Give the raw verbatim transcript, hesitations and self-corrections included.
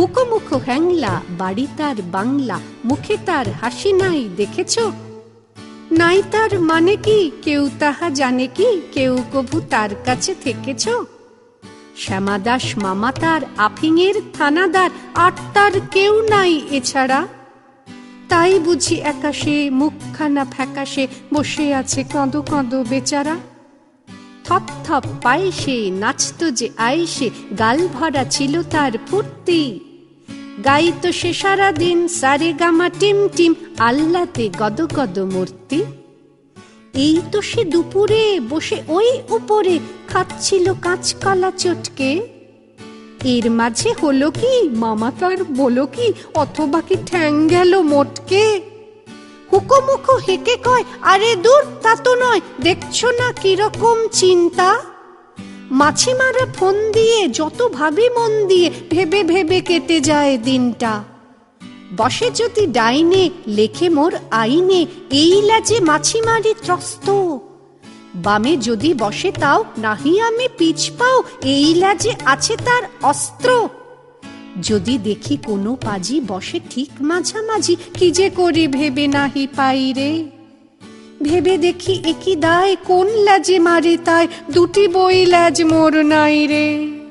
হুকো মুখো হ্যাংলা, বাড়ি তার বাংলা, মুখে তার হাসি নাই দেখেছ? নাই তার মানে কি কেউ তাহা জানে কি, কেউ কভু তার কাছে থেকেছ? শ্যামাদাস মামা তার আফিংয়ের থানাদার, আর তার কেউ নাই এছাড়া। তাই বুঝি একাশে মুখখানা ফ্যাকাশে বসে আছে কাঁদো কাঁদো বেচারা। থপ থপ পায়ে সে নাচত যে আইসে, গাল ভরা ছিল তার ফুর্তি। গাইতো সে সারাদিন সারে গামা টিম টিম, আল্লাতে গদ গদ মূর্তি। এই তো সে দুপুরে বসে ওই উপরে খাচ্ছিল কাঁচকলা চটকে। এর মাঝে হলো কি মামা তার বলো কি, অথবা কি ঠ্যাং গেল মোটকে। হুকো মুখো হেঁকে কয়, আরে দূর তা তো নয়, দেখছো না কিরকম চিন্তা। মাছি মারা ফোন দিয়ে যত ভাবি মন দিয়ে, ভেবে ভেবে কেটে যায় দিনটা। বসে যদি ডাইনে লেখে মোর আইনে, এই লাজে মাছি মারি ত্রস্ত। বামে যদি বসে তাও নাহি আমি পিছ পাও, এই লাজে আছে তার অস্ত্র। যদি দেখি কোনো পাজি বসে ঠিক মাঝামাঝি, কি যে করি ভেবে নাহি পাই রে। ভেবে দেখি একই দায়, কোন লাজে মারে তাই, দুটি বই লাজ মোর নাই রে।